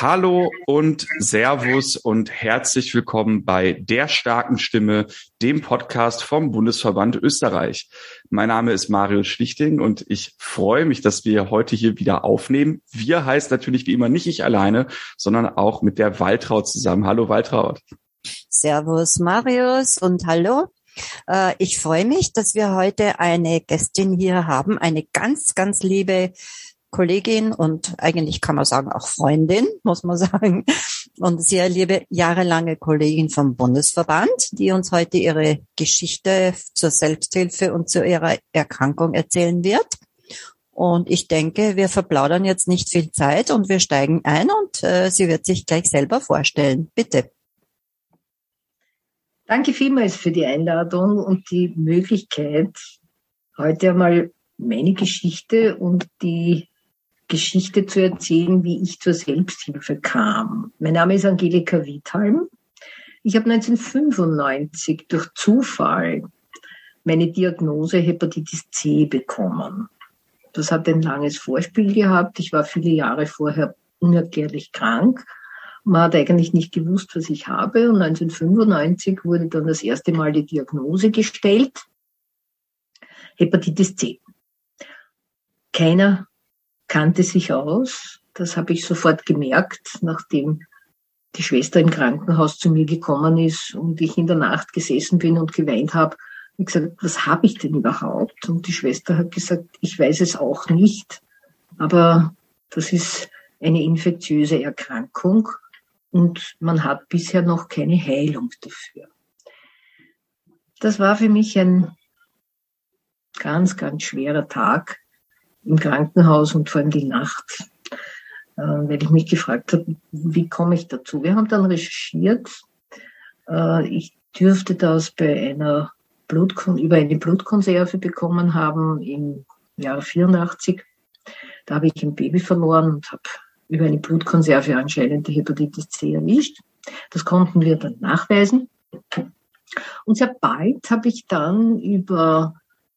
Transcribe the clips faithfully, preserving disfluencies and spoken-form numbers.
Hallo und Servus und herzlich willkommen bei Der starken Stimme, dem Podcast vom Bundesverband Österreich. Mein Name ist Marius Schlichting und ich freue mich, dass wir heute hier wieder aufnehmen. Wir heißt natürlich wie immer nicht ich alleine, sondern auch mit der Waltraud zusammen. Hallo Waltraud. Servus Marius und hallo. Ich freue mich, dass wir heute eine Gästin hier haben, eine ganz, ganz liebe Kollegin und eigentlich kann man sagen auch Freundin, muss man sagen, und sehr liebe jahrelange Kollegin vom Bundesverband, die uns heute ihre Geschichte zur Selbsthilfe und zu ihrer Erkrankung erzählen wird. Und ich denke, wir verplaudern jetzt nicht viel Zeit und wir steigen ein und äh, sie wird sich gleich selber vorstellen. Bitte. Danke vielmals für die Einladung und die Möglichkeit, heute einmal meine Geschichte und die Geschichte zu erzählen, wie ich zur Selbsthilfe kam. Mein Name ist Angelika Wiedhalm. Ich habe neunzehnhundertfünfundneunzig durch Zufall meine Diagnose Hepatitis C bekommen. Das hat ein langes Vorspiel gehabt. Ich war viele Jahre vorher unerklärlich krank. Man hat eigentlich nicht gewusst, was ich habe. Und neunzehnhundertfünfundneunzig wurde dann das erste Mal die Diagnose gestellt. Hepatitis C. Keiner kannte sich aus. Das habe ich sofort gemerkt, nachdem die Schwester im Krankenhaus zu mir gekommen ist und ich in der Nacht gesessen bin und geweint habe. Ich gesagt, was habe ich denn überhaupt? Und die Schwester hat gesagt, ich weiß es auch nicht, aber das ist eine infektiöse Erkrankung und man hat bisher noch keine Heilung dafür. Das war für mich ein ganz, ganz schwerer Tag im Krankenhaus und vor allem die Nacht, äh, weil ich mich gefragt habe, wie komme ich dazu? Wir haben dann recherchiert. Äh, ich dürfte das bei einer Blutkon- über eine Blutkonserve bekommen haben im Jahr vierundachtzig. Da habe ich ein Baby verloren und habe über eine Blutkonserve anscheinend die Hepatitis C erwischt. Das konnten wir dann nachweisen. Und sehr bald habe ich dann über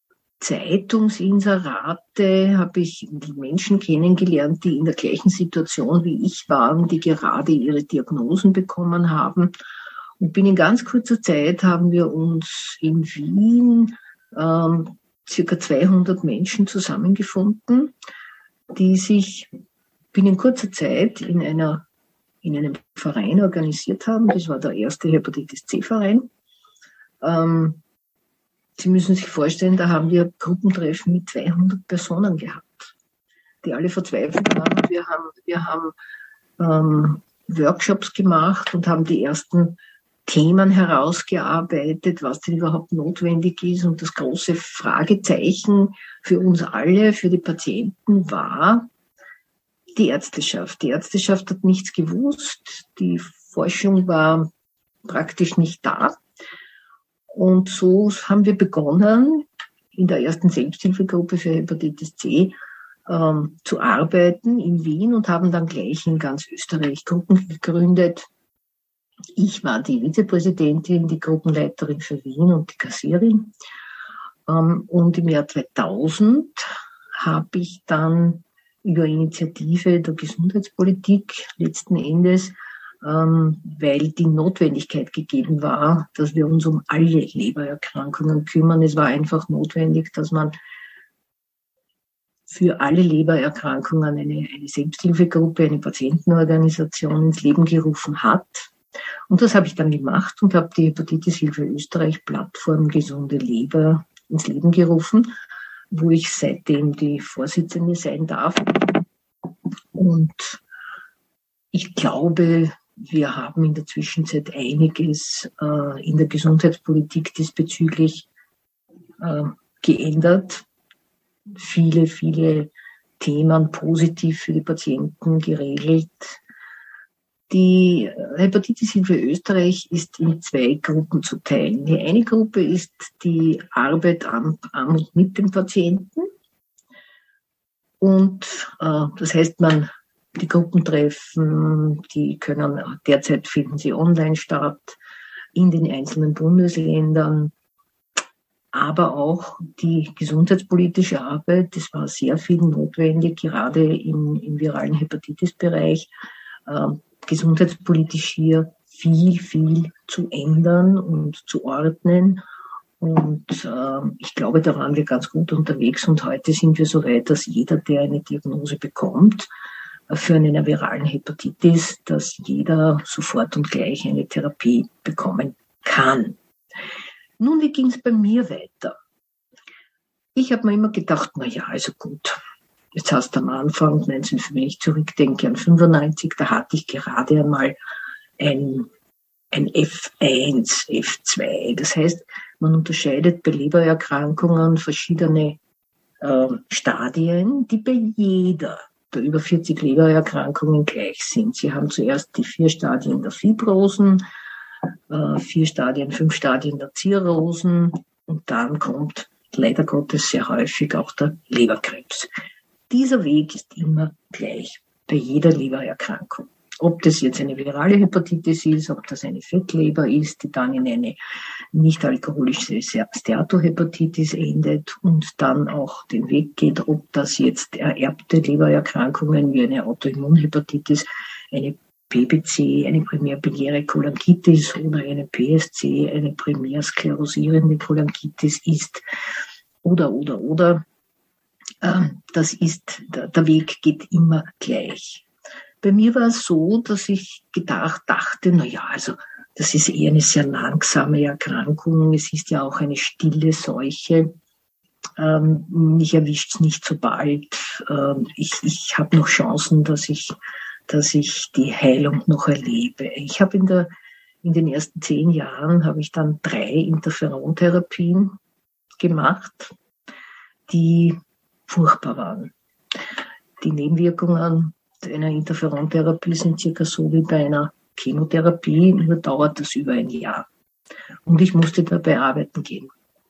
Zeitungsinserate habe ich Menschen kennengelernt, die in der gleichen Situation wie ich waren, die gerade ihre Diagnosen bekommen haben. Und binnen ganz kurzer Zeit haben wir uns in Wien ähm, circa zweihundert Menschen zusammengefunden, die sich binnen kurzer Zeit in einer in einem Verein organisiert haben. Das war der erste Hepatitis C-Verein. Ähm, Sie müssen sich vorstellen, da haben wir Gruppentreffen mit zweihundert Personen gehabt, die alle verzweifelt waren. Wir haben, wir haben ähm, Workshops gemacht und haben die ersten Themen herausgearbeitet, was denn überhaupt notwendig ist. Und das große Fragezeichen für uns alle, für die Patienten war die Ärzteschaft. Die Ärzteschaft hat nichts gewusst. Die Forschung war praktisch nicht da. Und so haben wir begonnen, in der ersten Selbsthilfegruppe für Hepatitis C ähm, zu arbeiten in Wien und haben dann gleich in ganz Österreich Gruppen gegründet. Ich war die Vizepräsidentin, die Gruppenleiterin für Wien und die Kassierin. Ähm, und im Jahr zweitausend habe ich dann über Initiative der Gesundheitspolitik letzten Endes, Ähm, weil die Notwendigkeit gegeben war, dass wir uns um alle Lebererkrankungen kümmern. Es war einfach notwendig, dass man für alle Lebererkrankungen eine, eine Selbsthilfegruppe, eine Patientenorganisation ins Leben gerufen hat. Und das habe ich dann gemacht und habe die Hepatitishilfe Österreich Plattform Gesunde Leber ins Leben gerufen, wo ich seitdem die Vorsitzende sein darf. Und ich glaube, wir haben in der Zwischenzeit einiges äh, in der Gesundheitspolitik diesbezüglich äh, geändert. Viele, viele Themen positiv für die Patienten geregelt. Die Hepatitishilfe Österreich ist in zwei Gruppen zu teilen. Die eine Gruppe ist die Arbeit an, an und mit dem Patienten. Und äh, das heißt, man Die Gruppentreffen, die können, derzeit finden sie online statt, in den einzelnen Bundesländern, aber auch die gesundheitspolitische Arbeit, das war sehr viel notwendig, gerade im, im viralen Hepatitis-Bereich, äh, gesundheitspolitisch hier viel, viel zu ändern und zu ordnen. Und äh, ich glaube, da waren wir ganz gut unterwegs. Und heute sind wir so weit, dass jeder, der eine Diagnose bekommt äh, für eine viralen Hepatitis, dass jeder sofort und gleich eine Therapie bekommen kann. Nun, wie ging es bei mir weiter? Ich habe mir immer gedacht, na ja, also gut. Jetzt hast du am Anfang, wenn ich zurückdenke an fünfundneunzig, da hatte ich gerade einmal ein, ein F eins, F zwei. Das heißt, man unterscheidet bei Lebererkrankungen verschiedene äh, Stadien, die bei jeder der über vierzig Lebererkrankungen gleich sind. Sie haben zuerst die vier Stadien der Fibrosen, äh, vier Stadien, fünf Stadien der Zirrhosen und dann kommt leider Gottes sehr häufig auch der Leberkrebs. Dieser Weg ist immer gleich bei jeder Lebererkrankung. Ob das jetzt eine virale Hepatitis ist, ob das eine Fettleber ist, die dann in eine nicht-alkoholische Steatohepatitis endet und dann auch den Weg geht, ob das jetzt ererbte Lebererkrankungen wie eine Autoimmunhepatitis, eine P B C, eine primär-biliäre Cholangitis oder eine P S C, eine primär sklerosierende Cholangitis ist oder, oder, oder. Das ist, der Weg geht immer gleich. Bei mir war es so, dass ich gedacht, dachte, na ja, also, das ist eher eine sehr langsame Erkrankung. Es ist ja auch eine stille Seuche. Ähm, mich erwischt es nicht so bald. Ähm, ich ich habe noch Chancen, dass ich, dass ich die Heilung noch erlebe. Ich habe in der, in den ersten zehn Jahren habe ich dann drei Interferontherapien gemacht, die furchtbar waren. Die Nebenwirkungen einer Interferontherapie sind circa so wie bei einer Chemotherapie, nur dauert das über ein Jahr. Und ich musste dabei arbeiten gehen.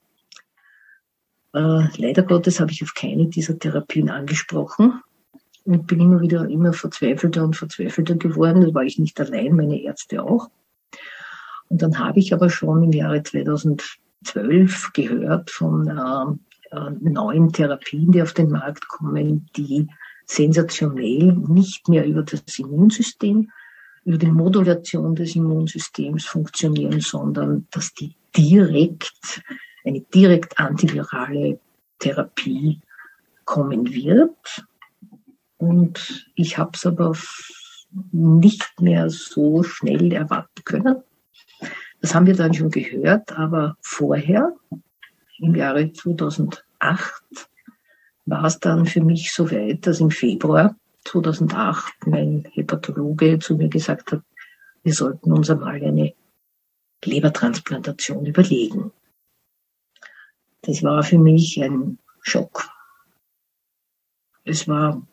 Äh, leider Gottes habe ich auf keine dieser Therapien angesprochen und bin immer wieder immer verzweifelter und verzweifelter geworden. Das war ich nicht allein, meine Ärzte auch. Und dann habe ich aber schon im Jahre zweitausendzwölf gehört von äh, äh, neuen Therapien, die auf den Markt kommen, die sensationell nicht mehr über das Immunsystem, über die Modulation des Immunsystems funktionieren, sondern dass die direkt, eine direkt antivirale Therapie kommen wird. Und ich habe es aber nicht mehr so schnell erwarten können. Das haben wir dann schon gehört, aber vorher, im Jahre zweitausendacht, war es dann für mich so weit, dass im Februar zweitausendacht mein Hepatologe zu mir gesagt hat, wir sollten uns einmal eine Lebertransplantation überlegen. Das war für mich ein Schock. Es war,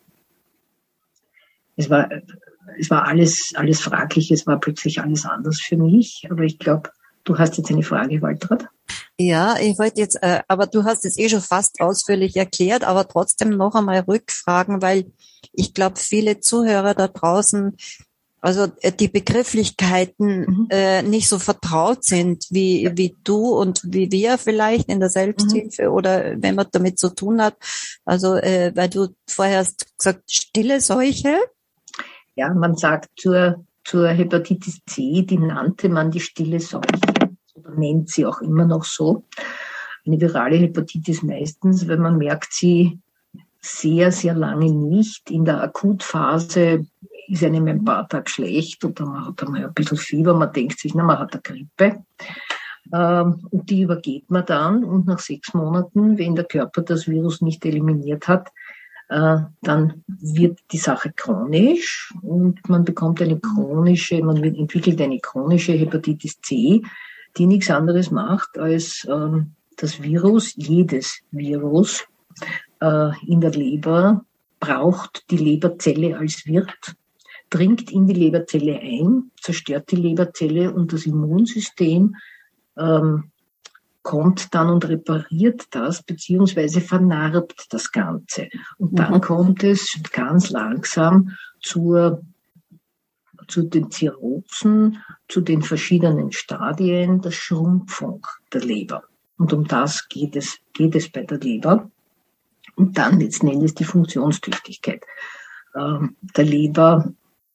es war, es war alles, alles fraglich, es war plötzlich alles anders für mich, aber ich glaube, du hast jetzt eine Frage, Waltraud? Ja, ich wollte jetzt, äh, aber du hast es eh schon fast ausführlich erklärt, aber trotzdem noch einmal rückfragen, weil ich glaube, viele Zuhörer da draußen, also äh, die Begrifflichkeiten mhm. äh, nicht so vertraut sind wie wie du und wie wir vielleicht in der Selbsthilfe mhm. oder wenn man damit zu tun hat. Also äh, weil du vorher hast gesagt, stille Seuche. Ja, man sagt zur zur Hepatitis C, die nannte man die stille Seuche. Oder nennt sie auch immer noch so. Eine virale Hepatitis meistens, wenn man merkt sie sehr, sehr lange nicht. In der Akutphase ist einem ein paar Tage schlecht oder man hat einmal ein bisschen Fieber, man denkt sich, na, man hat eine Grippe. Ähm, und die übergeht man dann und nach sechs Monaten, wenn der Körper das Virus nicht eliminiert hat, äh, dann wird die Sache chronisch und man bekommt eine chronische, man wird, entwickelt eine chronische Hepatitis C, die nichts anderes macht, als ähm, das Virus, jedes Virus äh, in der Leber braucht die Leberzelle als Wirt, dringt in die Leberzelle ein, zerstört die Leberzelle und das Immunsystem ähm, kommt dann und repariert das, beziehungsweise vernarbt das Ganze. Und dann mhm. kommt es ganz langsam zur zu den Zirrhosen, zu den verschiedenen Stadien der Schrumpfung der Leber. Und um das geht es, geht es bei der Leber. Und dann letzten Endes die Funktionstüchtigkeit ähm, der Leber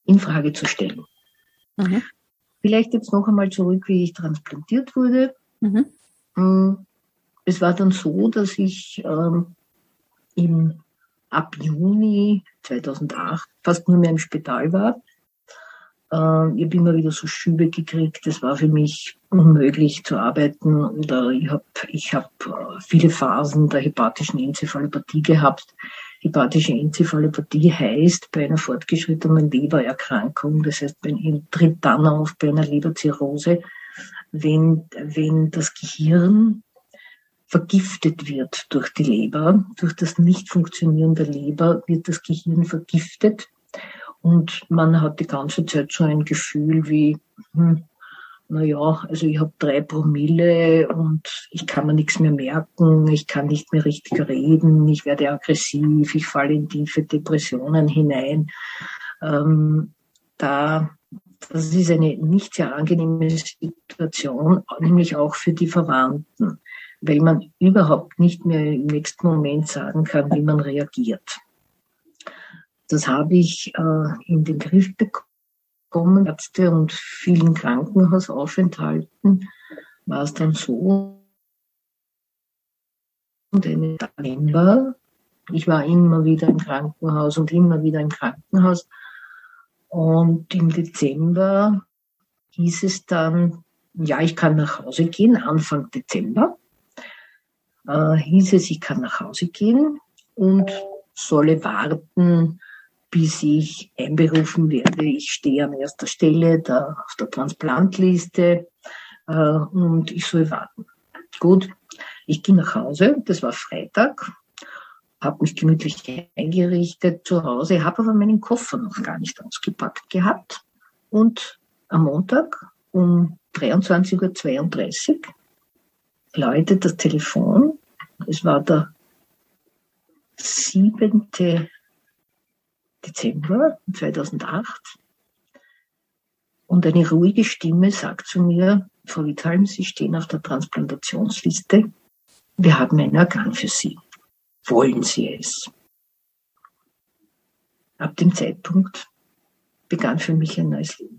in Frage zu stellen. Mhm. Vielleicht jetzt noch einmal zurück, wie ich transplantiert wurde. Mhm. Es war dann so, dass ich ähm, im, ab Juni zweitausendacht fast nur mehr im Spital war. Äh, ich habe immer wieder so Schübe gekriegt. Es war für mich unmöglich zu arbeiten. Oder ich habe ich hab, äh, viele Phasen der hepatischen Enzephalopathie gehabt. Hepatische Enzephalopathie heißt bei einer fortgeschrittenen Lebererkrankung, das heißt, man tritt dann auf bei einer Leberzirrhose, wenn, wenn das Gehirn vergiftet wird durch die Leber, durch das Nichtfunktionieren der Leber wird das Gehirn vergiftet und man hat die ganze Zeit so ein Gefühl wie, hm, naja, also ich habe drei Promille und ich kann mir nichts mehr merken, ich kann nicht mehr richtig reden, ich werde aggressiv, ich falle in tiefe Depressionen hinein. Ähm, da, das ist eine nicht sehr angenehme Situation, nämlich auch für die Verwandten, weil man überhaupt nicht mehr im nächsten Moment sagen kann, wie man reagiert. Das habe ich äh, in den Griff bekommen. Ärzte und vielen Krankenhausaufenthalten war es dann so, und im Dezember, ich war immer wieder im Krankenhaus und immer wieder im Krankenhaus und im Dezember hieß es dann, ja, ich kann nach Hause gehen, Anfang Dezember äh, hieß es, ich kann nach Hause gehen und solle warten, bis ich einberufen werde. Ich stehe an erster Stelle da auf der Transplantliste äh, und ich soll warten. Gut, ich gehe nach Hause, das war Freitag, habe mich gemütlich eingerichtet zu Hause, habe aber meinen Koffer noch gar nicht ausgepackt gehabt. Und am Montag um dreiundzwanzig Uhr zweiunddreißig läutet das Telefon. Es war der siebente Dezember zweitausendacht und eine ruhige Stimme sagt zu mir, Frau Witthalm, Sie stehen auf der Transplantationsliste. Wir haben ein Organ für Sie. Wollen Sie es? Ab dem Zeitpunkt begann für mich ein neues Leben.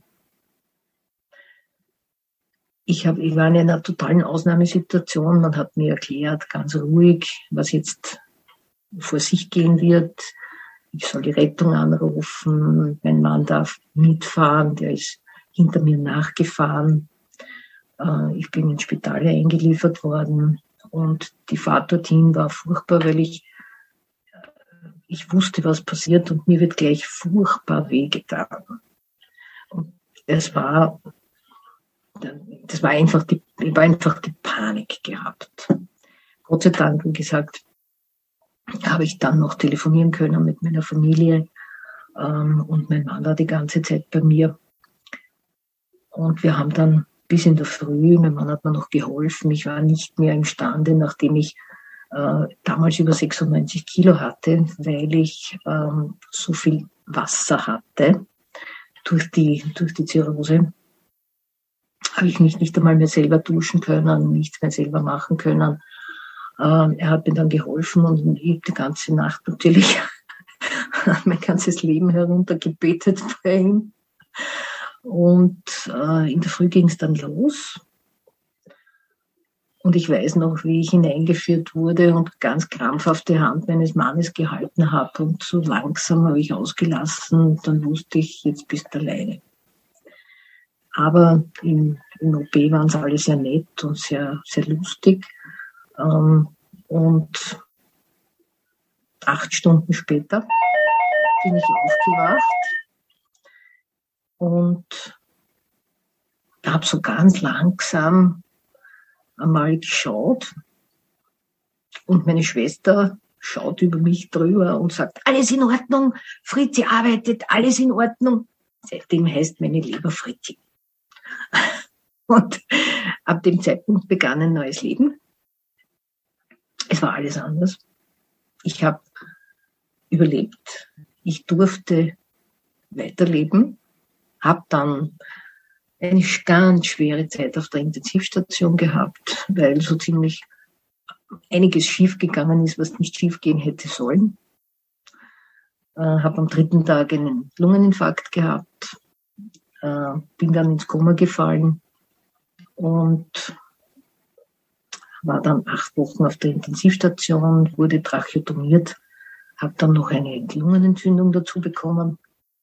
Ich, hab, ich war in einer totalen Ausnahmesituation. Man hat mir erklärt, ganz ruhig, was jetzt vor sich gehen wird. Ich soll die Rettung anrufen, mein Mann darf mitfahren, der ist hinter mir nachgefahren. Ich bin ins Spital eingeliefert worden und die Fahrt dorthin war furchtbar, weil ich, ich wusste, was passiert und mir wird gleich furchtbar wehgetan. Und es war, das war einfach die, ich war einfach die Panik gehabt. Gott sei Dank, wie gesagt, habe ich dann noch telefonieren können mit meiner Familie ähm, und mein Mann war die ganze Zeit bei mir. Und wir haben dann bis in der Früh, mein Mann hat mir noch geholfen, ich war nicht mehr imstande, nachdem ich äh, damals über sechsundneunzig Kilo hatte, weil ich ähm, so viel Wasser hatte durch die, durch die Zirrhose, habe ich mich nicht einmal mehr selber duschen können, nichts mehr selber machen können. Ähm, er hat mir dann geholfen und ich habe die ganze Nacht natürlich mein ganzes Leben heruntergebetet bei ihm. Und äh, in der Früh ging es dann los. Und ich weiß noch, wie ich hineingeführt wurde und ganz krampfhaft die Hand meines Mannes gehalten habe. Und so langsam habe ich ausgelassen und dann wusste ich, jetzt bist du alleine. Aber im, im O P waren sie alle sehr nett und sehr, sehr lustig. Ähm, und acht Stunden später bin ich aufgewacht und habe so ganz langsam einmal geschaut und meine Schwester schaut über mich drüber und sagt, alles in Ordnung, Fritzi arbeitet, alles in Ordnung. Seitdem heißt meine Leber Fritzi. Und ab dem Zeitpunkt begann ein neues Leben. Es war alles anders. Ich habe überlebt. Ich durfte weiterleben. Habe dann eine ganz schwere Zeit auf der Intensivstation gehabt, weil so ziemlich einiges schiefgegangen ist, was nicht schiefgehen hätte sollen. äh, habe am dritten Tag einen Lungeninfarkt gehabt, äh, bin dann ins Koma gefallen und war dann acht Wochen auf der Intensivstation, wurde tracheotomiert, habe dann noch eine Lungenentzündung dazu bekommen.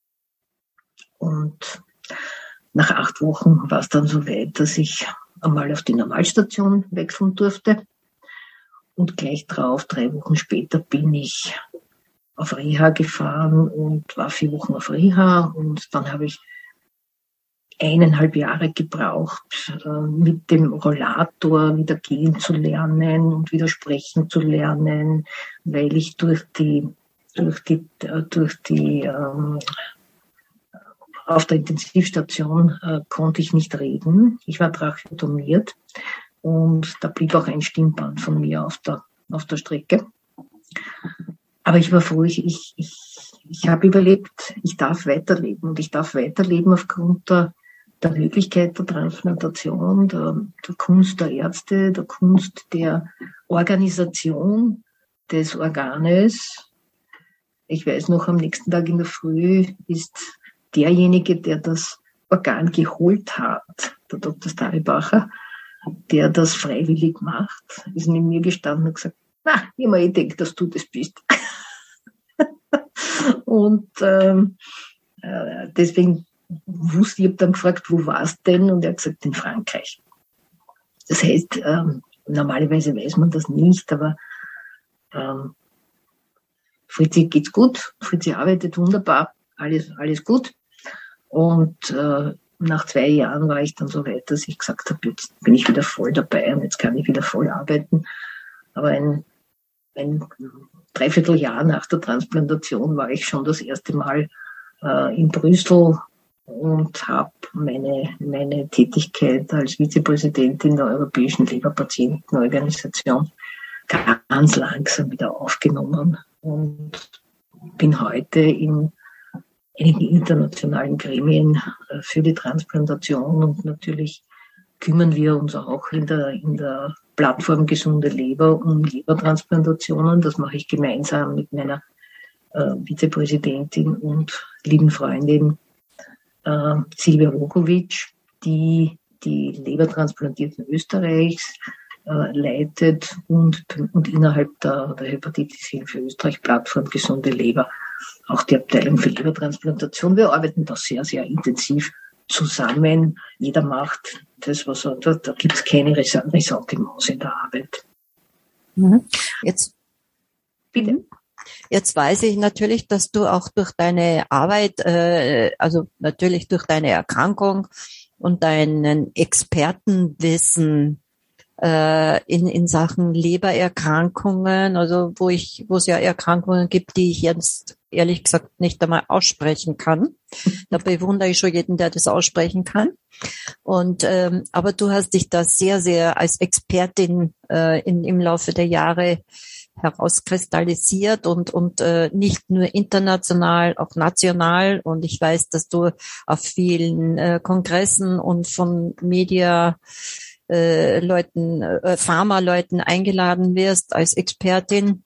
Und nach acht Wochen war es dann so weit, dass ich einmal auf die Normalstation wechseln durfte. Und gleich drauf, drei Wochen später, bin ich auf Reha gefahren und war vier Wochen auf Reha. Und dann habe ich eineinhalb Jahre gebraucht, mit dem Rollator wieder gehen zu lernen und wieder sprechen zu lernen, weil ich durch die, durch die, durch die, ähm, auf der Intensivstation äh, konnte ich nicht reden. Ich war tracheotomiert und da blieb auch ein Stimmband von mir auf der, auf der Strecke. Aber ich war froh, ich, ich, ich, ich habe überlebt, ich darf weiterleben und ich darf weiterleben aufgrund der der Möglichkeit der Transplantation, der, der Kunst der Ärzte, der Kunst der Organisation des Organes. Ich weiß noch, am nächsten Tag in der Früh ist derjenige, der das Organ geholt hat, der Doktor Staribacher, der das freiwillig macht, ist neben mir gestanden und gesagt, na, ich habe mir gedacht, dass du das bist. Und ähm, äh, deswegen wusste, ich habe dann gefragt, wo war es denn? Und er hat gesagt, in Frankreich. Das heißt, ähm, normalerweise weiß man das nicht, aber ähm, Fritzi geht's gut, Fritzi arbeitet wunderbar, alles, alles gut. Und äh, nach zwei Jahren war ich dann so weit, dass ich gesagt habe, jetzt bin ich wieder voll dabei und jetzt kann ich wieder voll arbeiten. Aber ein, ein Dreivierteljahr nach der Transplantation war ich schon das erste Mal äh, in Brüssel und habe meine, meine Tätigkeit als Vizepräsidentin der Europäischen Leberpatientenorganisation ganz langsam wieder aufgenommen und bin heute in einigen internationalen Gremien für die Transplantation und natürlich kümmern wir uns auch in der, in der Plattform Gesunde Leber um Lebertransplantationen. Das mache ich gemeinsam mit meiner äh, Vizepräsidentin und lieben Freundin äh, Silvia Rogovic, die die Lebertransplantierten Österreichs äh, leitet und, und innerhalb der, der Hepatitis-Hilfe Österreich Plattform Gesunde Leber auch die Abteilung für Lebertransplantation. Wir arbeiten da sehr, sehr intensiv zusammen. Jeder macht das, was er, da, da gibt es keine Resort im Haus in der Arbeit. Jetzt, bitte. Jetzt weiß ich natürlich, dass du auch durch deine Arbeit, äh, also natürlich durch deine Erkrankung und deinen Expertenwissen äh, in in Sachen Lebererkrankungen, also wo ich, wo es ja Erkrankungen gibt, die ich jetzt ehrlich gesagt nicht einmal aussprechen kann. Da bewundere ich schon jeden, der das aussprechen kann. Und ähm, aber du hast dich da sehr, sehr als Expertin äh, in, im Laufe der Jahre herauskristallisiert und und äh, nicht nur international, auch national. Und ich weiß, dass du auf vielen äh, Kongressen und von Media äh, Leuten, äh, Pharma-Leuten eingeladen wirst als Expertin.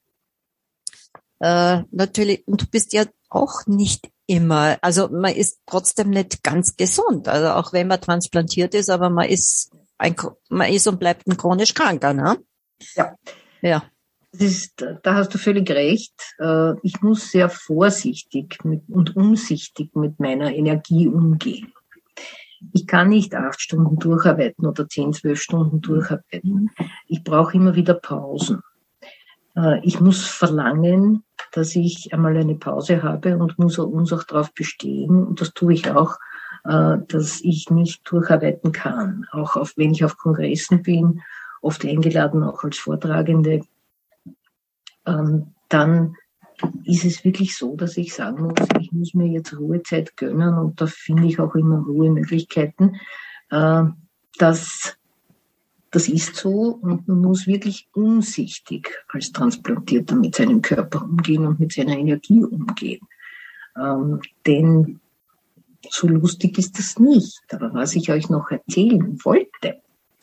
Äh, natürlich, und du bist ja auch nicht immer, also man ist trotzdem nicht ganz gesund, also auch wenn man transplantiert ist, aber man ist ein, man ist und bleibt ein chronisch Kranker, ne? Ja. Ja. Das ist, da hast du völlig recht. Ich muss sehr vorsichtig mit, und umsichtig mit meiner Energie umgehen. Ich kann nicht acht Stunden durcharbeiten oder zehn, zwölf Stunden durcharbeiten. Ich brauche immer wieder Pausen. Ich muss verlangen, dass ich einmal eine Pause habe und muss uns auch darauf bestehen, und das tue ich auch, dass ich nicht durcharbeiten kann. Auch auf, wenn ich auf Kongressen bin, oft eingeladen, auch als Vortragende, dann ist es wirklich so, dass ich sagen muss, ich muss mir jetzt Ruhezeit gönnen, und da finde ich auch immer Ruhemöglichkeiten. Das, das ist so, und man muss wirklich umsichtig als Transplantierter mit seinem Körper umgehen und mit seiner Energie umgehen. Ähm, denn so lustig ist das nicht. Aber was ich euch noch erzählen wollte,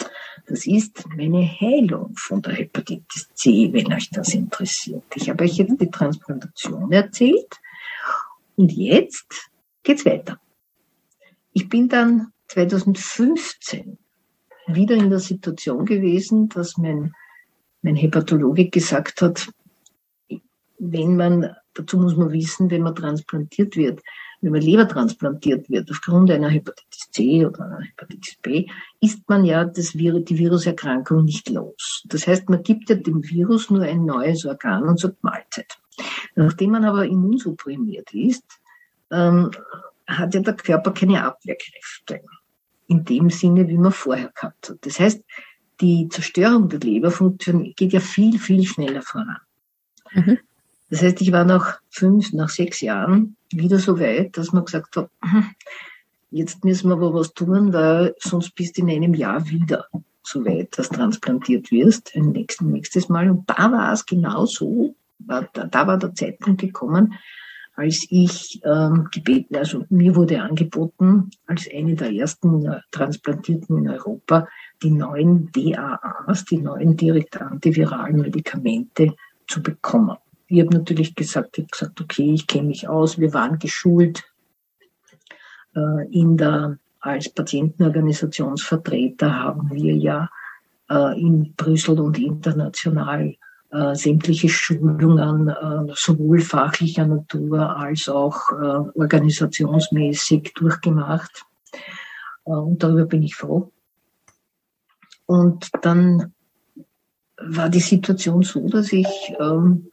Das ist meine Heilung von der Hepatitis C, wenn euch das interessiert. Ich habe euch jetzt die Transplantation erzählt und jetzt geht's weiter. Ich bin dann zweitausendfünfzehn wieder in der Situation gewesen, dass mein, mein Hepatologe gesagt hat, wenn man, dazu muss man wissen, wenn man transplantiert wird, wenn man Leber transplantiert wird aufgrund einer Hepatitis C oder einer Hepatitis B, ist man ja das Virus, die Viruserkrankung nicht los. Das heißt, man gibt ja dem Virus nur ein neues Organ und sagt Mahlzeit. Nachdem man aber immunsupprimiert ist, ähm, hat ja der Körper keine Abwehrkräfte in dem Sinne, wie man vorher gehabt hat. Das heißt, die Zerstörung der Leber funktioniert, geht ja viel, viel schneller voran. Mhm. Das heißt, ich war nach fünf, nach sechs Jahren wieder so weit, dass man gesagt hat, jetzt müssen wir aber was tun, weil sonst bist du in einem Jahr wieder so weit, dass transplantiert wirst, ein nächstes, nächstes Mal. Und da war es genau so, war, da, da war der Zeitpunkt gekommen, als ich ähm, gebeten, also mir wurde angeboten, als eine der ersten äh, Transplantierten in Europa, die neuen D A As, die neuen direkt antiviralen Medikamente zu bekommen. Ich habe natürlich gesagt, ich habe gesagt, okay, ich kenne mich aus, wir waren geschult äh, in der, als Patientenorganisationsvertreter haben wir ja äh, in Brüssel und international äh, sämtliche Schulungen, äh, sowohl fachlicher Natur als auch äh, organisationsmäßig durchgemacht. Äh, und darüber bin ich froh. Und dann war die Situation so, dass ich ähm,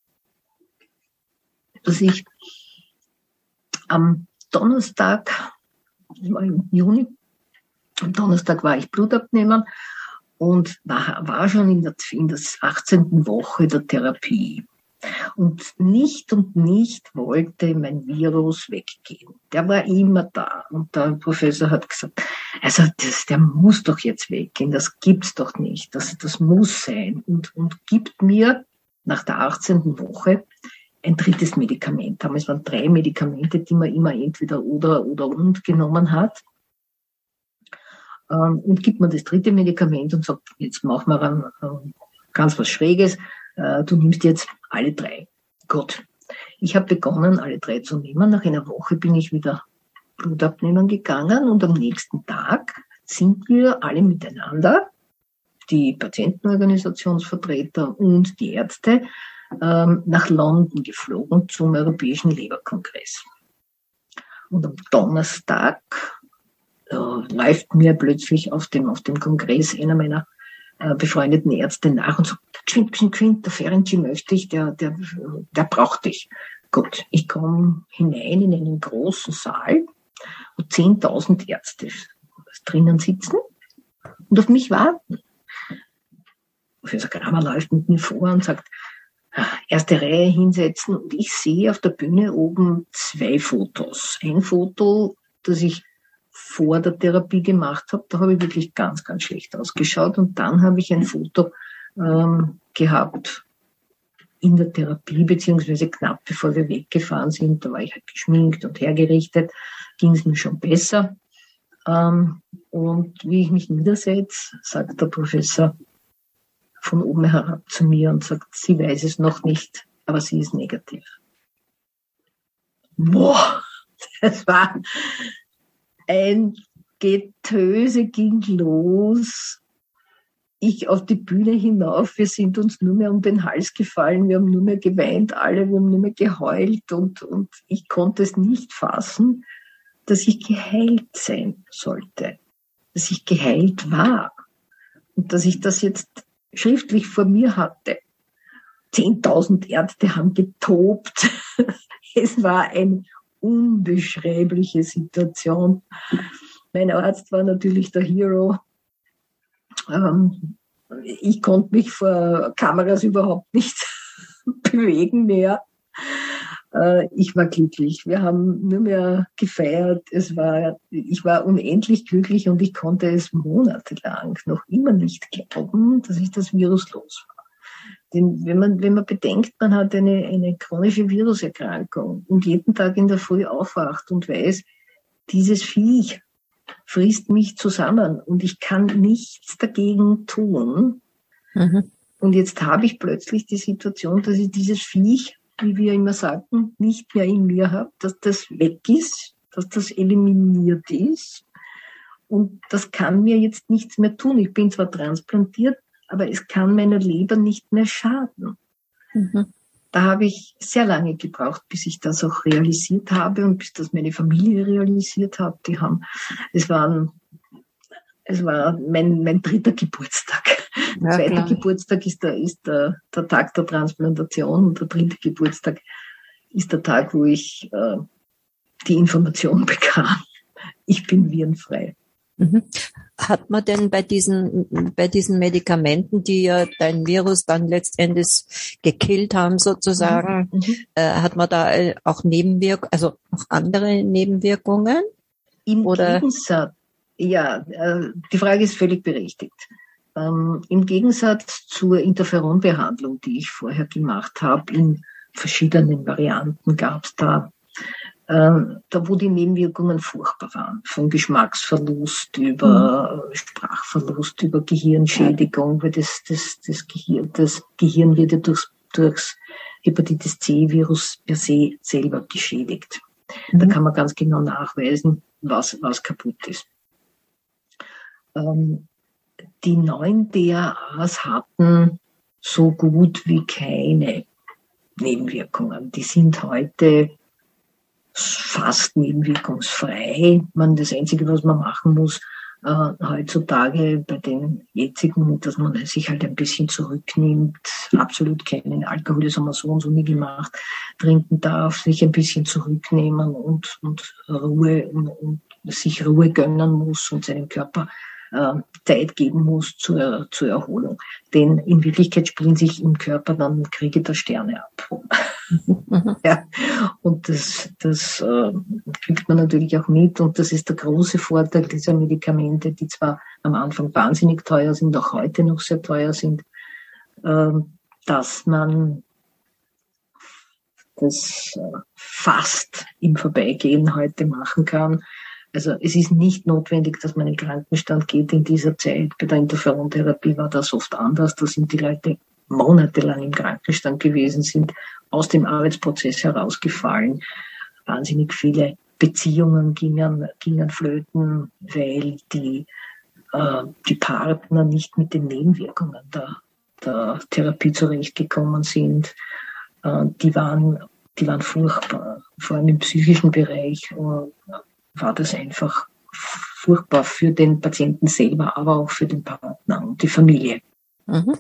dass ich am Donnerstag, das war im Juni, am Donnerstag war ich Blutabnehmer und war, war schon in der, in der achtzehnten Woche der Therapie. Und nicht und nicht wollte mein Virus weggehen. Der war immer da. Und der Professor hat gesagt, also das, der muss doch jetzt weggehen, das gibt's doch nicht, das, das muss sein. Und, und gibt mir nach der achtzehnten Woche ein drittes Medikament haben. Es waren drei Medikamente, die man immer entweder oder oder und genommen hat. Ähm, und gibt man das dritte Medikament und sagt, jetzt machen wir dann ähm, ganz was Schräges. Äh, du nimmst jetzt alle drei. Gut. Ich habe begonnen, alle drei zu nehmen. Nach einer Woche bin ich wieder Blut abnehmen gegangen und am nächsten Tag sind wir alle miteinander, die Patientenorganisationsvertreter und die Ärzte, nach London geflogen zum Europäischen Leberkongress. Und am Donnerstag äh, läuft mir plötzlich auf dem, auf dem Kongress einer meiner äh, befreundeten Ärzte nach und sagt, geschwind, geschwind, geschwind, der Ferenczi möchte ich, der, der, der braucht dich. Gut, ich komme hinein in einen großen Saal, wo zehntausend Ärzte drinnen sitzen und auf mich warten. Professor Kramer läuft mit mir vor und sagt, erste Reihe hinsetzen und ich sehe auf der Bühne oben zwei Fotos. Ein Foto, das ich vor der Therapie gemacht habe, da habe ich wirklich ganz, ganz schlecht ausgeschaut und dann habe ich ein Foto ähm, gehabt in der Therapie, beziehungsweise knapp bevor wir weggefahren sind, da war ich halt geschminkt und hergerichtet, ging es mir schon besser. Ähm, und wie ich mich niedersetze, sagt der Professor von oben herab zu mir und sagt, sie weiß es noch nicht, aber sie ist negativ. Boah, das war ein Getöse, ging los. Ich auf die Bühne hinauf, wir sind uns nur mehr um den Hals gefallen, wir haben nur mehr geweint, alle, wir haben nur mehr geheult und, und ich konnte es nicht fassen, dass ich geheilt sein sollte, dass ich geheilt war und dass ich das jetzt schriftlich vor mir hatte. Zehntausend Ärzte haben getobt. Es war eine unbeschreibliche Situation. Mein Arzt war natürlich der Hero. Ähm, ich konnte mich vor Kameras überhaupt nicht bewegen mehr. Äh, ich war glücklich. Wir haben nur mehr gefeiert. Es war, ich war unendlich glücklich und ich konnte es monatelang noch immer nicht glauben, dass ich das Virus los war. Denn wenn man, wenn man bedenkt, man hat eine, eine chronische Viruserkrankung und jeden Tag in der Früh aufwacht und weiß, dieses Viech frisst mich zusammen und ich kann nichts dagegen tun. Mhm. Und jetzt habe ich plötzlich die Situation, dass ich dieses Viech, wie wir immer sagten, nicht mehr in mir habe, dass das weg ist, dass das eliminiert ist. Und das kann mir jetzt nichts mehr tun. Ich bin zwar transplantiert, aber es kann meiner Leber nicht mehr schaden. Mhm. Da habe ich sehr lange gebraucht, bis ich das auch realisiert habe und bis das meine Familie realisiert hat. Die haben, es waren, es war mein, mein dritter Geburtstag. Der ja, zweite klar. Geburtstag ist der, ist der, der Tag der Transplantation und der dritte Geburtstag ist der Tag, wo ich äh, die Information bekam. Ich bin virenfrei. Mhm. Hat man denn bei diesen, bei diesen Medikamenten, die ja dein Virus dann letztendlich gekillt haben sozusagen, mhm. äh, hat man da auch Nebenwirkungen, also noch andere Nebenwirkungen? Im Oder? Gegensatz, ja, äh, die Frage ist völlig berechtigt. Ähm, im Gegensatz zur Interferonbehandlung, die ich vorher gemacht habe, in verschiedenen Varianten gab es da Ähm, da wo die Nebenwirkungen furchtbar waren, von Geschmacksverlust über mhm. Sprachverlust, über Gehirnschädigung, weil das, das, das, Gehirn, das Gehirn wird ja durchs, durchs Hepatitis C-Virus per se selber geschädigt. Mhm. Da kann man ganz genau nachweisen, was, was kaputt ist. Ähm, die neuen D A As hatten so gut wie keine Nebenwirkungen. Die sind heute fast nebenwirkungsfrei. Man, das Einzige, was man machen muss, äh, heutzutage bei den jetzigen, dass man sich halt ein bisschen zurücknimmt, absolut keinen Alkohol, das haben wir so und so nie gemacht, trinken darf, sich ein bisschen zurücknehmen und, und Ruhe und, und sich Ruhe gönnen muss und seinem Körper äh, Zeit geben muss zur, zur Erholung. Denn in Wirklichkeit spielen sich im Körper dann Kriege der Sterne ab. Mhm. Ja, und das, das äh, kriegt man natürlich auch mit und das ist der große Vorteil dieser Medikamente, die zwar am Anfang wahnsinnig teuer sind, auch heute noch sehr teuer sind, äh, dass man das äh, fast im Vorbeigehen heute machen kann. Also es ist nicht notwendig, dass man in den Krankenstand geht in dieser Zeit. Bei der Interferontherapie war das oft anders. Da sind die Leute monatelang im Krankenstand gewesen, sind aus dem Arbeitsprozess herausgefallen. Wahnsinnig viele Beziehungen gingen, gingen flöten, weil die, äh, die Partner nicht mit den Nebenwirkungen der, der Therapie zurechtgekommen sind. Äh, die waren, die waren furchtbar, vor allem im psychischen Bereich. Äh, war das einfach furchtbar für den Patienten selber, aber auch für den Partner und die Familie. Mhm.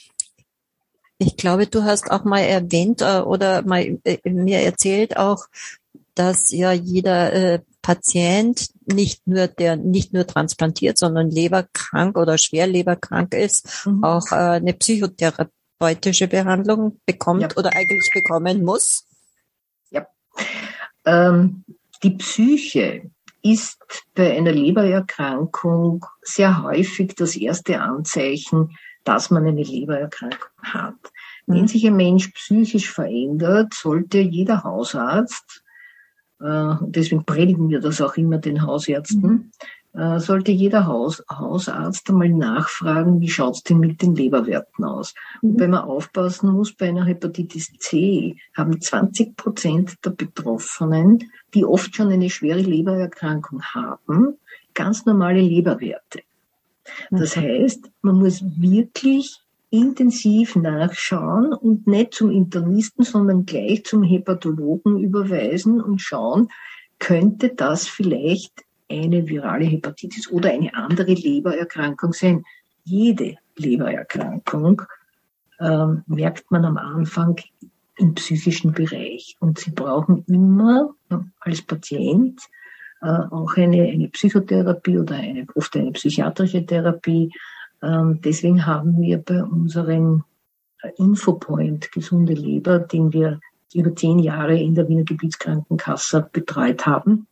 Ich glaube, du hast auch mal erwähnt äh, oder mal äh, mir erzählt auch, dass ja jeder äh, Patient nicht nur der nicht nur transplantiert, sondern leberkrank oder schwer leberkrank ist, mhm. auch äh, eine psychotherapeutische Behandlung bekommt ja. oder eigentlich bekommen muss. Ja. Ähm, Die Psyche ist bei einer Lebererkrankung sehr häufig das erste Anzeichen, dass man eine Lebererkrankung hat. Mhm. Wenn sich ein Mensch psychisch verändert, sollte jeder Hausarzt, äh, deswegen predigen wir das auch immer den Hausärzten, mhm. äh, sollte jeder Haus, Hausarzt einmal nachfragen, wie schaut's denn mit den Leberwerten aus? Mhm. Wobei man aufpassen muss, bei einer Hepatitis C haben zwanzig Prozent der Betroffenen, die oft schon eine schwere Lebererkrankung haben, ganz normale Leberwerte. Das heißt, man muss wirklich intensiv nachschauen und nicht zum Internisten, sondern gleich zum Hepatologen überweisen und schauen, könnte das vielleicht eine virale Hepatitis oder eine andere Lebererkrankung sein. Jede Lebererkrankung äh, merkt man am Anfang im psychischen Bereich. Und Sie brauchen immer als Patient äh, auch eine, eine Psychotherapie oder eine, oft eine psychiatrische Therapie. Ähm, deswegen haben wir bei unserem Infopoint Gesunde Leber, den wir über zehn Jahre in der Wiener Gebietskrankenkasse betreut haben,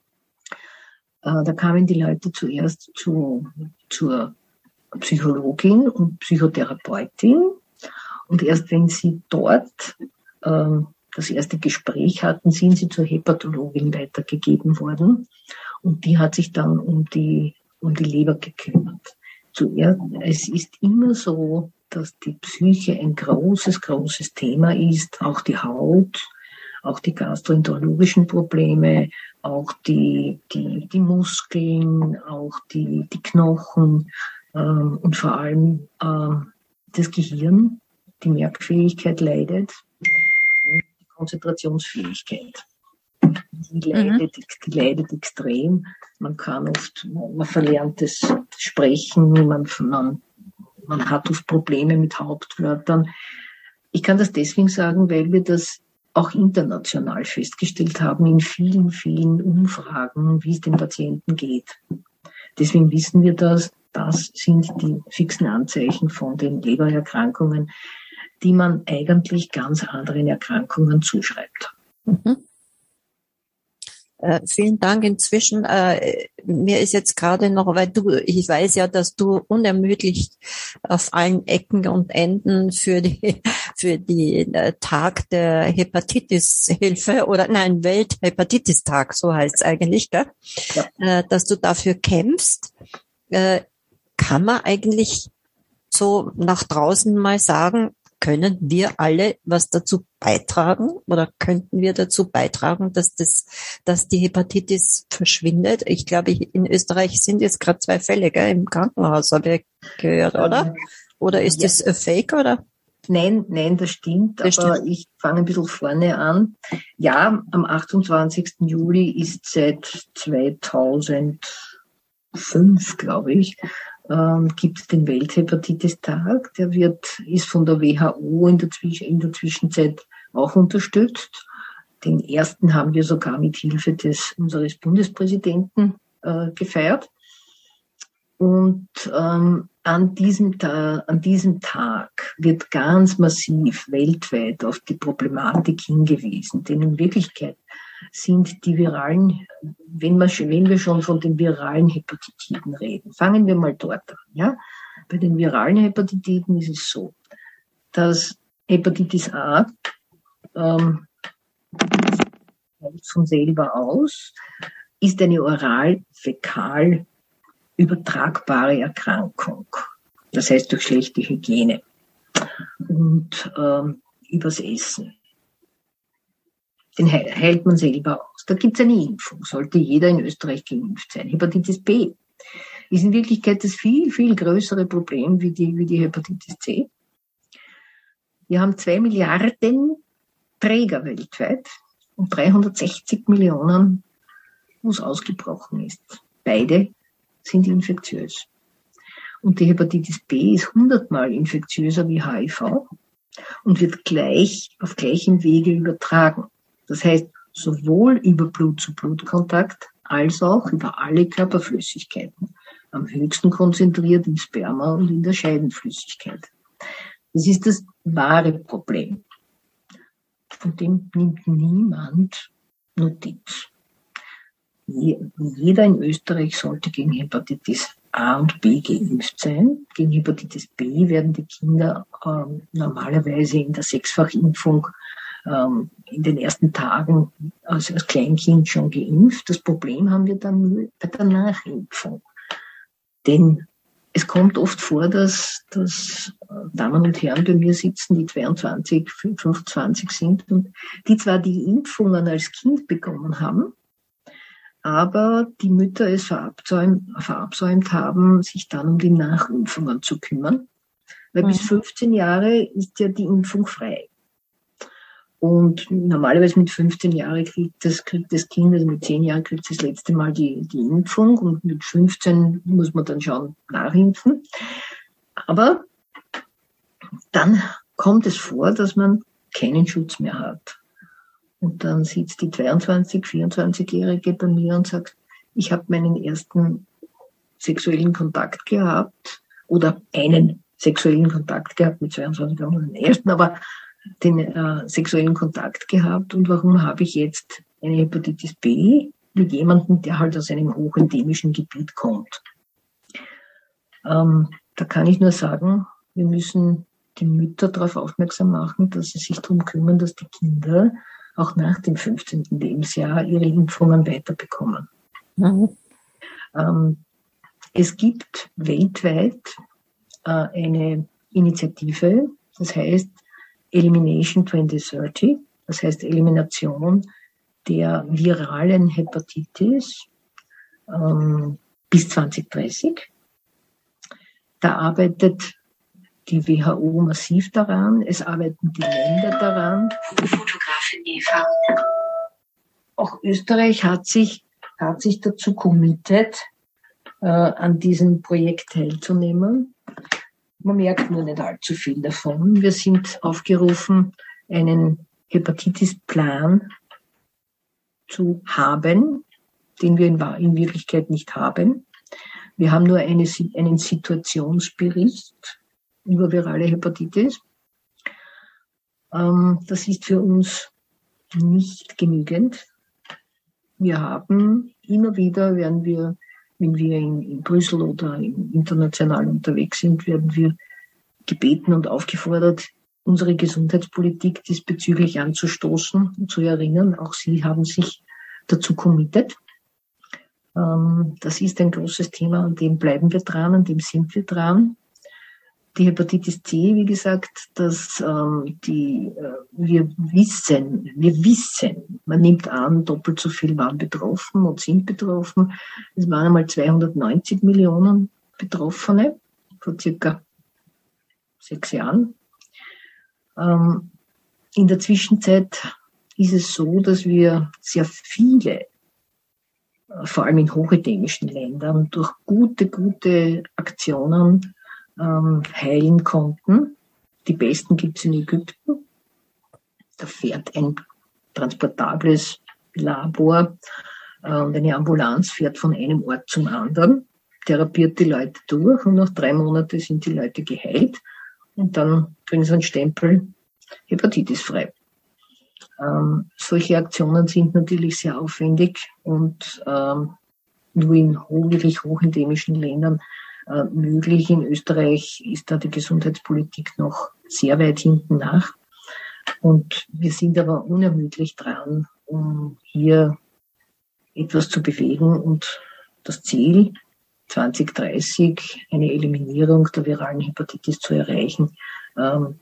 äh, da kamen die Leute zuerst zu, zur Psychologin und Psychotherapeutin. Und erst wenn sie dort äh, das erste Gespräch hatten, sind sie zur Hepatologin weitergegeben worden. Und die hat sich dann um die, um die Leber gekümmert. Zuerst, es ist immer so, dass die Psyche ein großes, großes Thema ist, auch die Haut, auch die gastroenterologischen Probleme, auch die, die, die Muskeln, auch die, die Knochen ähm, und vor allem ähm, das Gehirn, die Merkfähigkeit leidet und die Konzentrationsfähigkeit. Die leidet, mhm. die leidet extrem. Man kann oft, man verlernt das Sprechen, man, man, man hat oft Probleme mit Hauptwörtern. Ich kann das deswegen sagen, weil wir das auch international festgestellt haben in vielen, vielen Umfragen, wie es den Patienten geht. Deswegen wissen wir das, das sind die fixen Anzeichen von den Lebererkrankungen, die man eigentlich ganz anderen Erkrankungen zuschreibt. Mhm. Äh, vielen Dank. Inzwischen, äh, mir ist jetzt gerade noch, weil du, ich weiß ja, dass du unermüdlich auf allen Ecken und Enden für die, für die äh, Tag der Hepatitishilfe oder nein, Welthepatitis-Tag, so heißt es eigentlich, gell? Ja. Äh, dass du dafür kämpfst. Äh, kann man eigentlich so nach draußen mal sagen, können wir alle was dazu beitragen oder könnten wir dazu beitragen, dass das, dass die Hepatitis verschwindet? Ich glaube, in Österreich sind jetzt gerade zwei Fälle, gell, im Krankenhaus, habe ich gehört, oder? Oder ist ja. das ein Fake, oder? Nein, nein, das stimmt, das aber stimmt. Ich fange ein bisschen vorne an. Ja, am achtundzwanzigsten Juli ist seit zweitausendfünf, glaube ich, Ähm, gibt es den Welthepatitis-Tag. Der wird, ist von der W H O in der, in der Zwischenzeit auch unterstützt. Den ersten haben wir sogar mit Hilfe des, unseres Bundespräsidenten äh, gefeiert. Und ähm, an, diesem Ta- an diesem Tag wird ganz massiv weltweit auf die Problematik hingewiesen. Denn in Wirklichkeit sind die viralen, wenn wir, wenn wir schon von den viralen Hepatitiden reden, fangen wir mal dort an. Ja? Bei den viralen Hepatitiden ist es so, dass Hepatitis A ähm, von selber aus ist eine oral-fäkal übertragbare Erkrankung. Das heißt durch schlechte Hygiene und ähm, übers Essen. Den heilt man selber aus. Da gibt es eine Impfung. Sollte jeder in Österreich geimpft sein. Hepatitis B ist in Wirklichkeit das viel, viel größere Problem wie die, wie die Hepatitis C. Wir haben zwei Milliarden Träger weltweit und dreihundertsechzig Millionen, wo es ausgebrochen ist. Beide sind infektiös. Und die Hepatitis B ist hundertmal infektiöser wie H I V und wird gleich auf gleichem Wege übertragen. Das heißt, sowohl über Blut-zu-Blut-Kontakt als auch über alle Körperflüssigkeiten. Am höchsten konzentriert im Sperma und in der Scheidenflüssigkeit. Das ist das wahre Problem. Von dem nimmt niemand Notiz. Jeder in Österreich sollte gegen Hepatitis A und B geimpft sein. Gegen Hepatitis B werden die Kinder ähm, normalerweise in der Sechsfachimpfung ähm, in den ersten Tagen als, als Kleinkind schon geimpft. Das Problem haben wir dann nur bei der Nachimpfung. Denn es kommt oft vor, dass, dass Damen und Herren bei mir sitzen, die zweiundzwanzig, fünfundzwanzig sind und die zwar die Impfungen als Kind bekommen haben, aber die Mütter es verabsäumt, verabsäumt haben, sich dann um die Nachimpfungen zu kümmern. Weil mhm. bis fünfzehn Jahre ist ja die Impfung frei. Und normalerweise mit fünfzehn Jahren kriegt das, kriegt das Kind, also mit zehn Jahren kriegt es das letzte Mal die, die Impfung und mit fünfzehn muss man dann schauen, nachimpfen. Aber dann kommt es vor, dass man keinen Schutz mehr hat. Und dann sitzt die zweiundzwanzig-, vierundzwanzigjährige bei mir und sagt, ich habe meinen ersten sexuellen Kontakt gehabt oder einen sexuellen Kontakt gehabt mit zweiundzwanzig Jahren, den ersten, aber den äh, sexuellen Kontakt gehabt und warum habe ich jetzt eine Hepatitis B mit jemandem, der halt aus einem hochendemischen Gebiet kommt. Ähm, da kann ich nur sagen, wir müssen die Mütter darauf aufmerksam machen, dass sie sich darum kümmern, dass die Kinder auch nach dem fünfzehnten Lebensjahr ihre Impfungen weiterbekommen. Mhm. Ähm, es gibt weltweit äh, eine Initiative, das heißt Elimination zwanzig dreißig, das heißt Elimination der viralen Hepatitis ähm, bis zwanzig dreißig. Da arbeitet die W H O massiv daran, es arbeiten die Länder daran. Fotografin Eva. Auch Österreich hat sich, hat sich dazu committed, äh, an diesem Projekt teilzunehmen. Man merkt nur nicht allzu viel davon. Wir sind aufgerufen, einen Hepatitis-Plan zu haben, den wir in, in Wirklichkeit nicht haben. Wir haben nur eine, einen Situationsbericht über virale Hepatitis. Ähm, das ist für uns nicht genügend. Wir haben immer wieder, werden wir, wenn wir in, in Brüssel oder in, international unterwegs sind, werden wir gebeten und aufgefordert, unsere Gesundheitspolitik diesbezüglich anzustoßen und zu erinnern. Auch Sie haben sich dazu committed. Ähm, das ist ein großes Thema, an dem bleiben wir dran, an dem sind wir dran. Die Hepatitis C, wie gesagt, dass ähm, die äh, wir wissen, wir wissen, man nimmt an, doppelt so viel waren betroffen und sind betroffen. Es waren einmal zweihundertneunzig Millionen Betroffene vor circa sechs Jahren. Ähm, in der Zwischenzeit ist es so, dass wir sehr viele, äh, vor allem in hochendemischen Ländern, durch gute, gute Aktionen heilen konnten. Die besten gibt es in Ägypten. Da fährt ein transportables Labor und eine Ambulanz fährt von einem Ort zum anderen, therapiert die Leute durch und nach drei Monaten sind die Leute geheilt und dann kriegen sie einen Stempel hepatitisfrei. Ähm, solche Aktionen sind natürlich sehr aufwendig und ähm, nur in ho- wirklich hochendemischen Ländern Äh, möglich. In Österreich ist da die Gesundheitspolitik noch sehr weit hinten nach. Und wir sind aber unermüdlich dran, um hier etwas zu bewegen und das Ziel zwanzig dreißig, eine Eliminierung der viralen Hepatitis zu erreichen, ähm,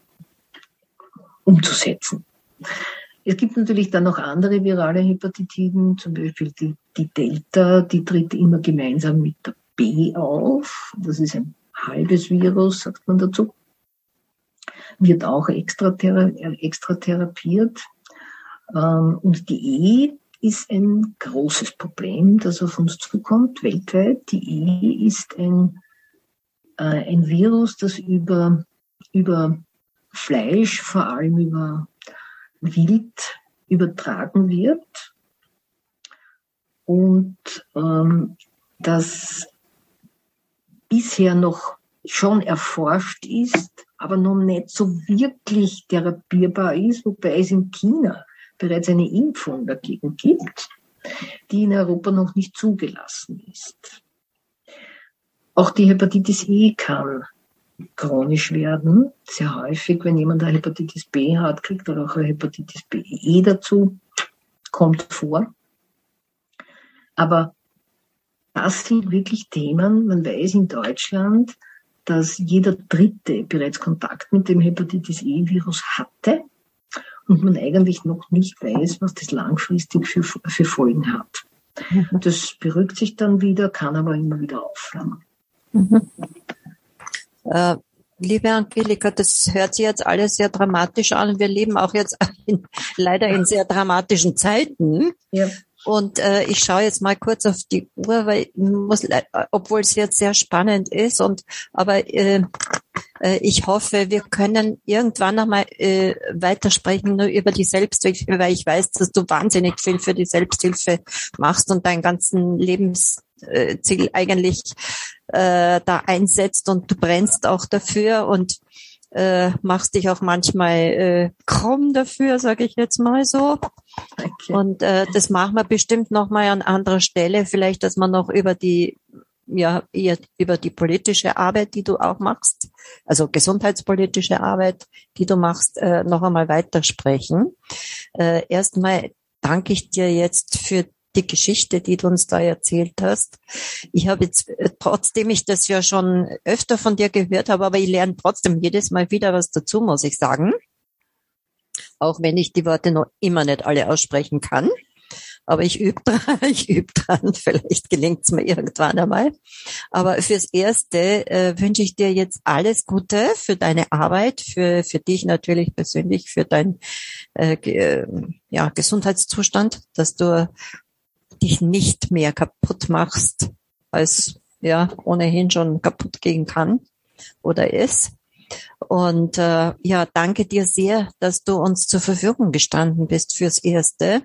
umzusetzen. Es gibt natürlich dann noch andere virale Hepatitiden, zum Beispiel die, die Delta, die tritt immer gemeinsam mit der B auf, das ist ein halbes Virus, sagt man dazu, wird auch extra, thera- extra therapiert. Ähm, und die E ist ein großes Problem, das auf uns zukommt, weltweit. Die E ist ein, äh, ein Virus, das über, über Fleisch, vor allem über Wild, übertragen wird. Und ähm, das bisher noch schon erforscht ist, aber noch nicht so wirklich therapierbar ist, wobei es in China bereits eine Impfung dagegen gibt, die in Europa noch nicht zugelassen ist. Auch die Hepatitis E kann chronisch werden, sehr häufig, wenn jemand eine Hepatitis B hat, kriegt er auch eine Hepatitis B E dazu, kommt vor. Aber das sind wirklich Themen, man weiß in Deutschland, dass jeder Dritte bereits Kontakt mit dem Hepatitis E-Virus hatte und man eigentlich noch nicht weiß, was das langfristig für, für Folgen hat. Mhm. Das beruhigt sich dann wieder, kann aber immer wieder aufflammen. Mhm. Äh, liebe Angelika, das hört sich jetzt alles sehr dramatisch an. Wir leben auch jetzt in, leider in sehr dramatischen Zeiten. Ja. Und äh, ich schaue jetzt mal kurz auf die Uhr, weil ich muss, obwohl es jetzt sehr spannend ist, und aber äh, äh, ich hoffe, wir können irgendwann nochmal äh, weitersprechen nur über die Selbsthilfe, weil ich weiß, dass du wahnsinnig viel für die Selbsthilfe machst und deinen ganzen Lebensziel eigentlich äh, da einsetzt und du brennst auch dafür und äh, machst dich auch manchmal äh, krumm dafür, sage ich jetzt mal so. Okay. Und äh, das machen wir bestimmt noch mal an anderer Stelle, vielleicht, dass man noch über die ja eher über die politische Arbeit, die du auch machst, also gesundheitspolitische Arbeit, die du machst, äh, noch einmal weitersprechen. Äh, erstmal danke ich dir jetzt für die Geschichte, die du uns da erzählt hast. Ich habe jetzt, trotzdem ich das ja schon öfter von dir gehört habe, aber ich lerne trotzdem jedes Mal wieder was dazu, muss ich sagen. Auch wenn ich die Worte noch immer nicht alle aussprechen kann. Aber ich übe dran, ich übe dran. Vielleicht gelingt es mir irgendwann einmal. Aber fürs Erste äh, wünsche ich dir jetzt alles Gute für deine Arbeit, für für dich natürlich persönlich, für deinen äh, ge, ja, Gesundheitszustand, dass du dich nicht mehr kaputt machst, als ja ohnehin schon kaputt gehen kann oder ist. Und äh, ja, danke dir sehr, dass du uns zur Verfügung gestanden bist fürs Erste.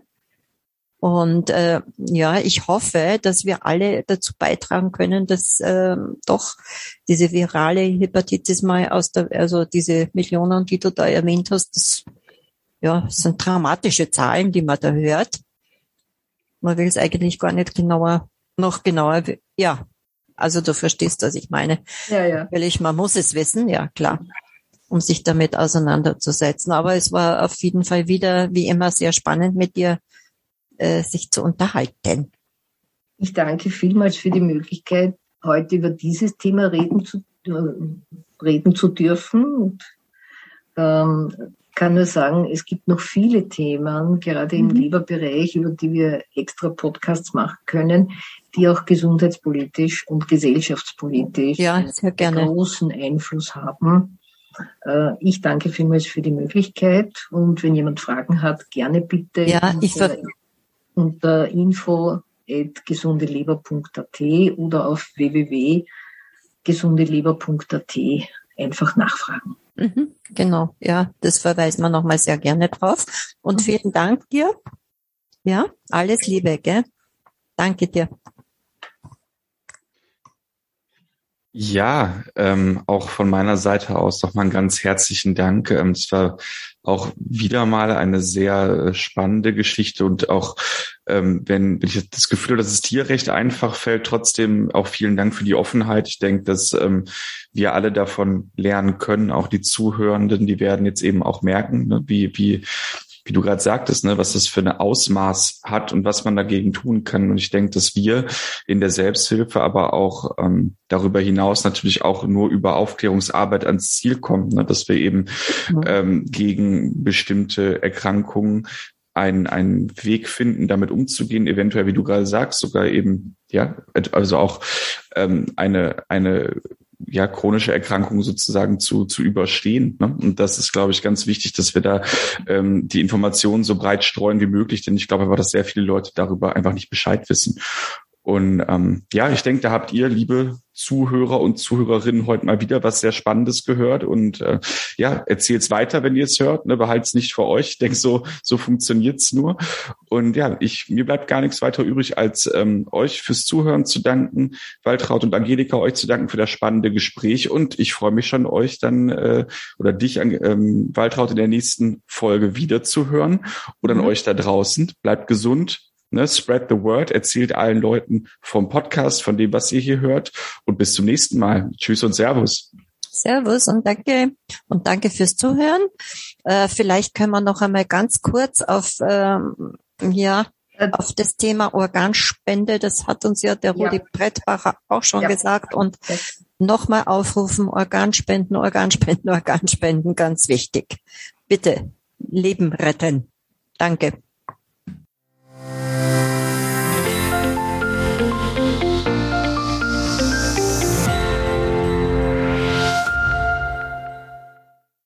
Und äh, ja, ich hoffe, dass wir alle dazu beitragen können, dass äh, doch diese virale Hepatitis mal aus der, also diese Millionen, die du da erwähnt hast, das ja sind dramatische Zahlen, die man da hört. Man will es eigentlich gar nicht genauer, noch genauer, ja, also du verstehst, was ich meine. Ja, ja. Weil ich, man muss es wissen, ja klar, um sich damit auseinanderzusetzen. Aber es war auf jeden Fall wieder, wie immer, sehr spannend mit dir, sich zu unterhalten. Ich danke vielmals für die Möglichkeit, heute über dieses Thema reden zu, äh, reden zu dürfen. Und ähm, kann nur sagen, es gibt noch viele Themen, gerade im mhm. Leberbereich, über die wir extra Podcasts machen können, die auch gesundheitspolitisch und gesellschaftspolitisch ja, sehr gerne. großen Einfluss haben. Äh, ich danke vielmals für die Möglichkeit. Und wenn jemand Fragen hat, gerne bitte. Ja, ich ver- unter info at gesundeleber punkt a t oder auf w w w punkt gesundeleber punkt a t einfach nachfragen. Mhm, genau, ja, das verweisen wir nochmal sehr gerne drauf. Und vielen Dank dir. Ja, alles Liebe, gell? Danke dir. Ja, ähm, auch von meiner Seite aus nochmal einen ganz herzlichen Dank. Ähm, es war auch wieder mal eine sehr spannende Geschichte und auch ähm, wenn, wenn ich das Gefühl habe, dass es dir recht einfach fällt, trotzdem auch vielen Dank für die Offenheit. Ich denke, dass ähm, wir alle davon lernen können, auch die Zuhörenden, die werden jetzt eben auch merken, ne, wie wie wie du gerade sagtest, ne, was das für eine Ausmaß hat und was man dagegen tun kann. Und ich denke, dass wir in der Selbsthilfe, aber auch ähm, darüber hinaus natürlich auch nur über Aufklärungsarbeit ans Ziel kommen, ne, dass wir eben mhm. ähm, gegen bestimmte Erkrankungen einen einen Weg finden, damit umzugehen, eventuell, wie du gerade sagst, sogar eben, ja, also auch ähm, eine eine ja chronische Erkrankungen sozusagen zu zu überstehen. Ne? Und das ist, glaube ich, ganz wichtig, dass wir da ähm, die Informationen so breit streuen wie möglich, denn ich glaube aber, dass sehr viele Leute darüber einfach nicht Bescheid wissen. Und ähm, ja, ich denke, da habt ihr, liebe Zuhörer und Zuhörerinnen, heute mal wieder was sehr Spannendes gehört. Und äh, ja, erzählt's weiter, wenn ihr es hört. Ne? Behalt's nicht für euch. Ich denke, so so funktioniert's nur. Und ja, ich mir bleibt gar nichts weiter übrig, als ähm, euch fürs Zuhören zu danken, Waltraud und Angelika, euch zu danken für das spannende Gespräch. Und ich freue mich schon, euch dann äh, oder dich, ähm, Waltraud, in der nächsten Folge wieder zu hören. Oder an mhm. euch da draußen. Bleibt gesund. Ne, spread the word, erzählt allen Leuten vom Podcast, von dem, was ihr hier hört. Und bis zum nächsten Mal. Tschüss und Servus. Servus und danke. Und danke fürs Zuhören. Äh, vielleicht können wir noch einmal ganz kurz auf, ähm, ja, auf das Thema Organspende, das hat uns ja der Rudi ja. Brettbacher auch schon ja. gesagt. Und nochmal aufrufen, Organspenden, Organspenden, Organspenden, ganz wichtig. Bitte, Leben retten. Danke.